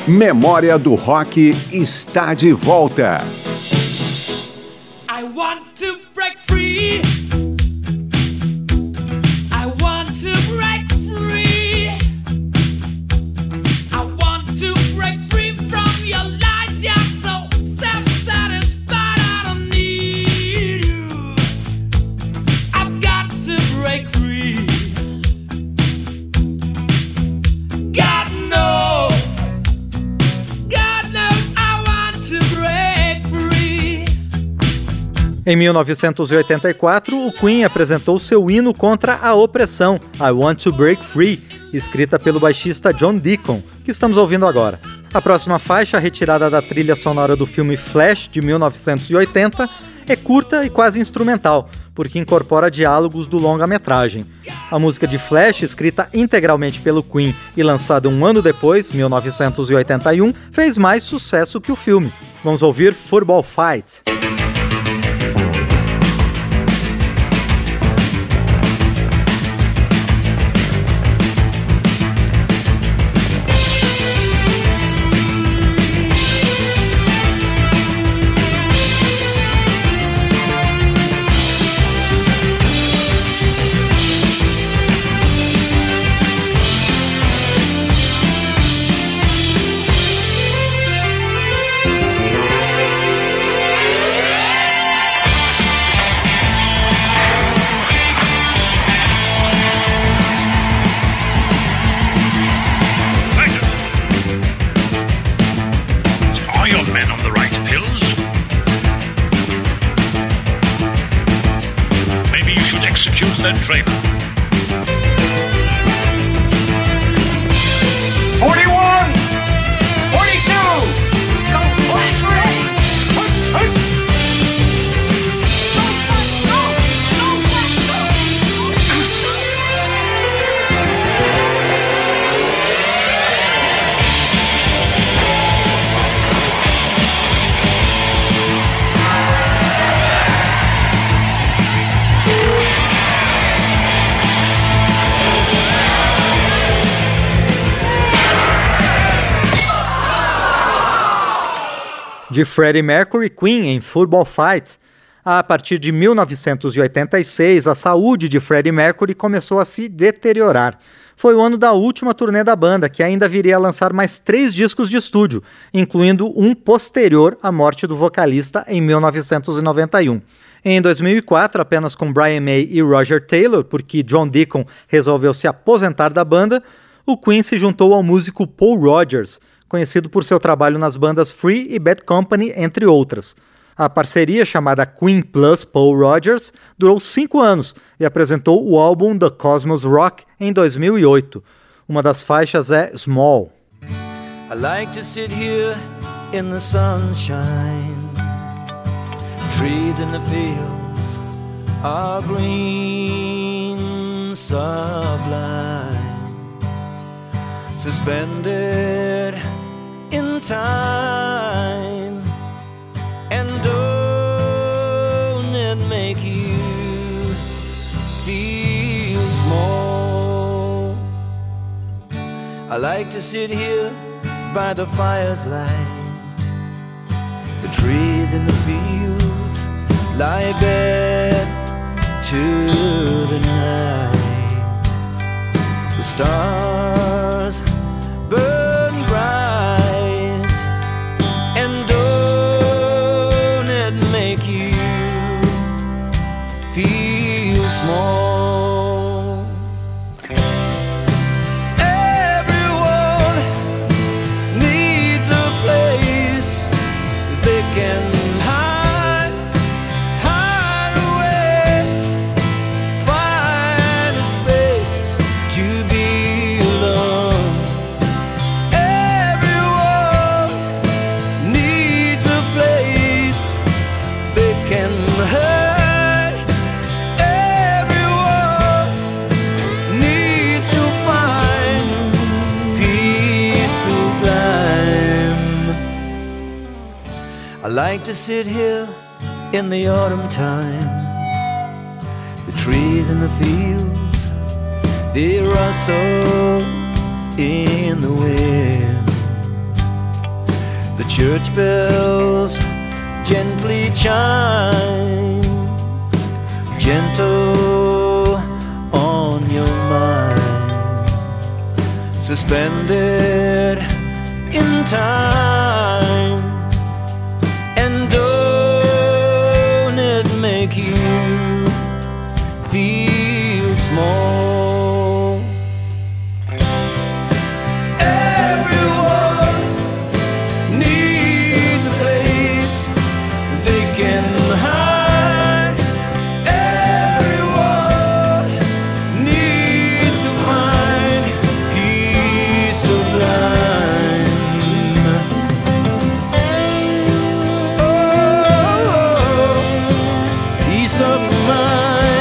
Memória do Rock está de volta. I want to break free. I want to break free. I want to break free from your lies. You're so self-satisfied. I don't need you. I've got to break free. God knows I want to break free. Em 1984, o Queen apresentou seu hino contra a opressão, I Want to Break Free, escrita pelo baixista John Deacon, que estamos ouvindo agora. A próxima faixa, retirada da trilha sonora do filme Flash, de 1980, é curta e quase instrumental, porque incorpora diálogos do longa-metragem. A música de Flash, escrita integralmente pelo Queen e lançada um ano depois, 1981, fez mais sucesso que o filme. Vamos ouvir Football Fight. Execute that traitor. 41! 42! Go Flash ready! Go Flash, go! Go Flash, go! De Freddie Mercury, Queen em Football Fight. A partir de 1986, a saúde de Freddie Mercury começou a se deteriorar. Foi o ano da última turnê da banda, que ainda viria a lançar mais 3 discos de estúdio, incluindo um posterior à morte do vocalista em 1991. Em 2004, apenas com Brian May e Roger Taylor, porque John Deacon resolveu se aposentar da banda, o Queen se juntou ao músico Paul Rodgers, conhecido por seu trabalho nas bandas Free e Bad Company, entre outras. A parceria, chamada Queen Plus Paul Rodgers, durou 5 anos e apresentou o álbum The Cosmos Rock em 2008. Uma das faixas é Small. I like to sit here in the sunshine. Trees in the fields are green, sublime, suspended in time. And don't it make you feel small? I like to sit here by the fire's light. The trees in the fields lie bare to the night. The stars burn bright. And don't it make you feel small? Everyone needs a place they can hide away, find a space to be alone. Everyone needs a place they can hide. Everyone needs to find peace sublime. I like to sit here in the autumn time. The trees in the fields, they rustle in the wind. church bells gently chime, gentle on your mind, suspended in time. And don't it make you feel small? Everyone needs a place they can hide. Everyone needs to find peace sublime. Oh, peace of mind.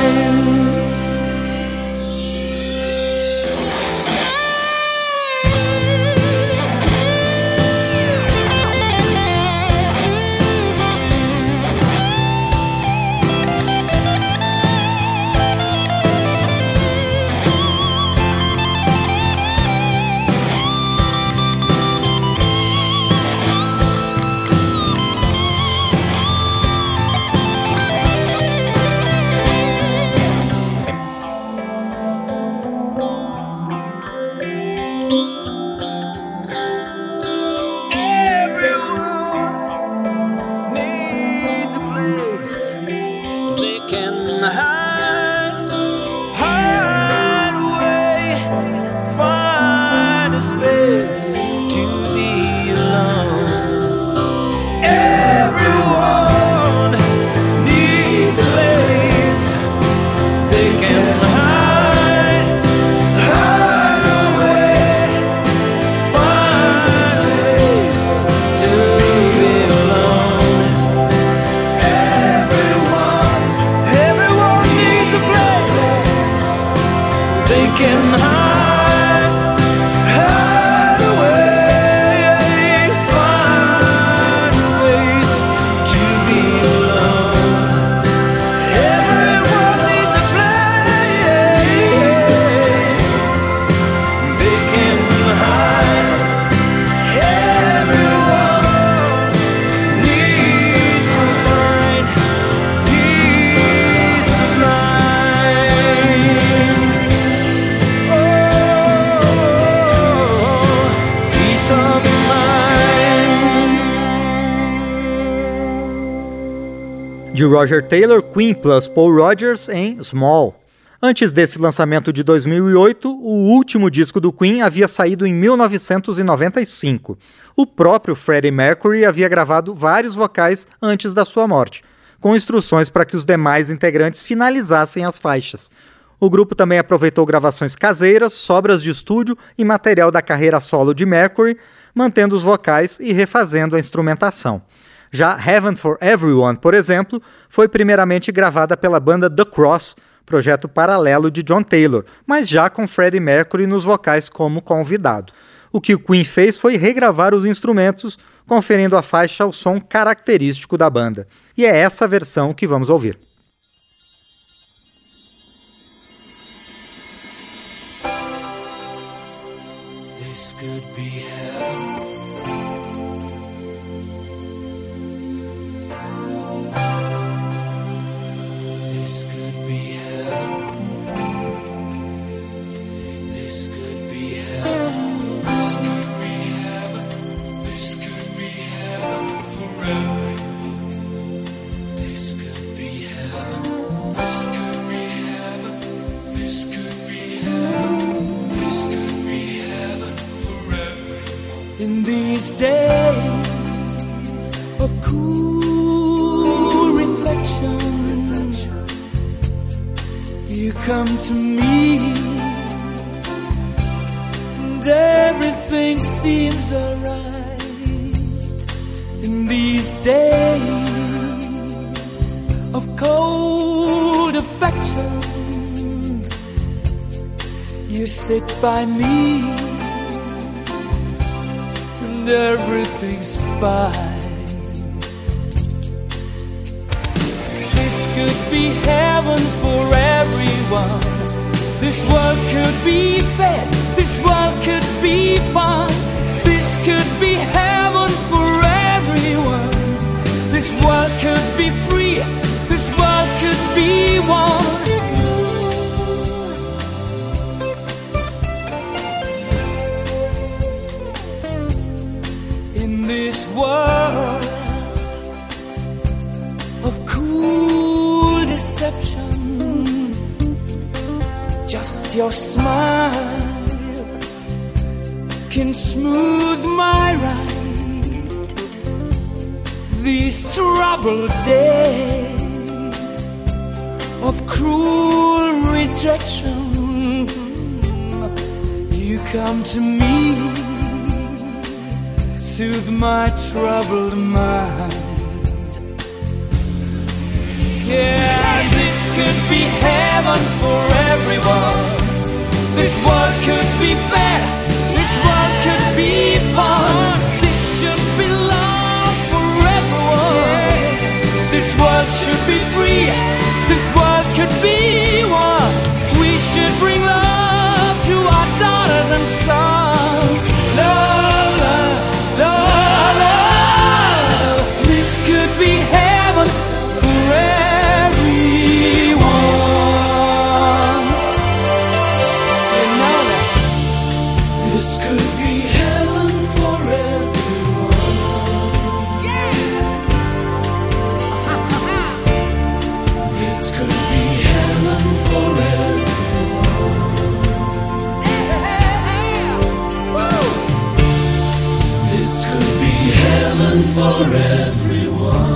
De Roger Taylor, Queen plus Paul Rodgers em Small. Antes desse lançamento de 2008, o último disco do Queen havia saído em 1995. O próprio Freddie Mercury havia gravado vários vocais antes da sua morte, com instruções para que os demais integrantes finalizassem as faixas. O grupo também aproveitou gravações caseiras, sobras de estúdio e material da carreira solo de Mercury, mantendo os vocais e refazendo a instrumentação. Já Heaven for Everyone, por exemplo, foi primeiramente gravada pela banda The Cross, projeto paralelo de John Taylor, mas já com Freddie Mercury nos vocais como convidado. O que o Queen fez foi regravar os instrumentos, conferindo à faixa o som característico da banda. E é essa versão que vamos ouvir. This could be heaven. This could be heaven. This could be heaven. This could be heaven. This could be heaven forever. This could be heaven. This could be heaven. This could be heaven. This could be heaven forever. In these days of cool reflection, you come to me, and everything seems alright. In these days of cold affection, you sit by me, and everything's fine. This could be heaven for everyone. This world could be fair. This world could be fun. This could be heaven for everyone. world of cool deception. Just your smile can smooth my ride. These troubled days of cruel rejection, you come to me, soothe my troubled mind. Yeah, this could be heaven for everyone. This world could be fair, this world could be fun. This should be love for everyone. This world should be free, this world could be one. We should bring love to our daughters and sons. Love, love, love, love. This could be heaven for everyone. You know that. This could be heaven for everyone. Yes. This could be heaven for everyone. Woo. This could be heaven for everyone.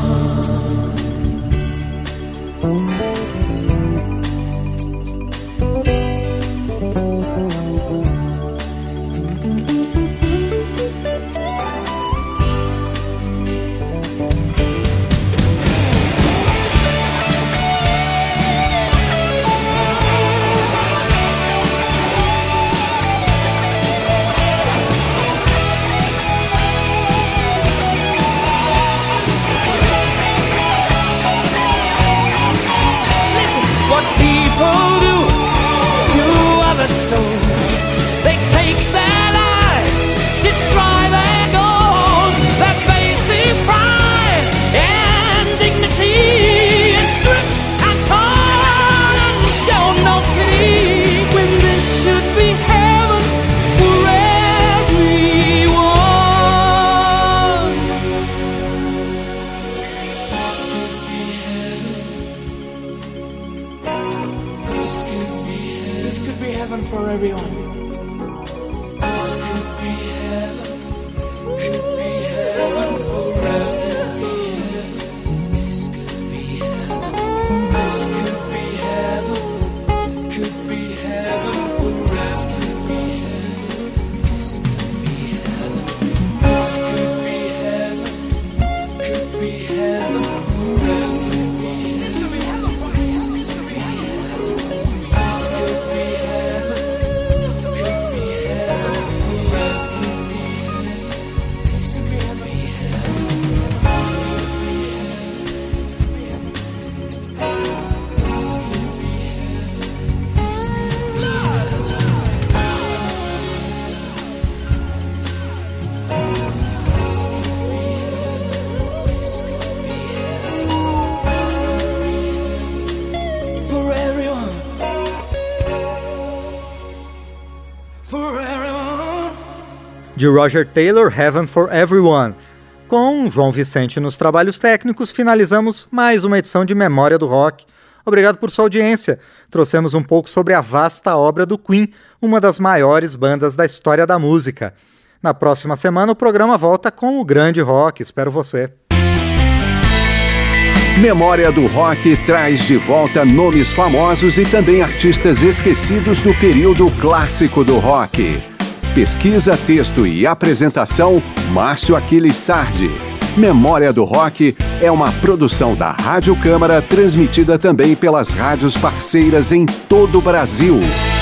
They take their lives, destroy their goals. Their basic pride and dignity is stripped and torn and show no pity. When this should be heaven for everyone. This could be heaven. This could be heaven. This could be heaven for everyone. This could be heaven. Could be heaven for us. This could be heaven. This could be heaven. Could be heaven for us. This could be heaven. This could be heaven. Could be heaven for us. This could be heaven for us. This could be heaven. This could be heaven. Could be heaven for us. This could be heaven. This could be heaven. This could be heaven. This could be heaven. For everyone. For everyone. De Roger Taylor, Heaven for Everyone. Com João Vicente nos trabalhos técnicos, finalizamos mais uma edição de Memória do Rock. Obrigado por sua audiência. Trouxemos um pouco sobre a vasta obra do Queen, uma das maiores bandas da história da música. Na próxima semana o programa volta com o grande rock. Espero você. Memória do Rock traz de volta nomes famosos e também artistas esquecidos do período clássico do rock. Pesquisa, texto e apresentação, Márcio Aquiles Sardi. Memória do Rock é uma produção da Rádio Câmara, transmitida também pelas rádios parceiras em todo o Brasil.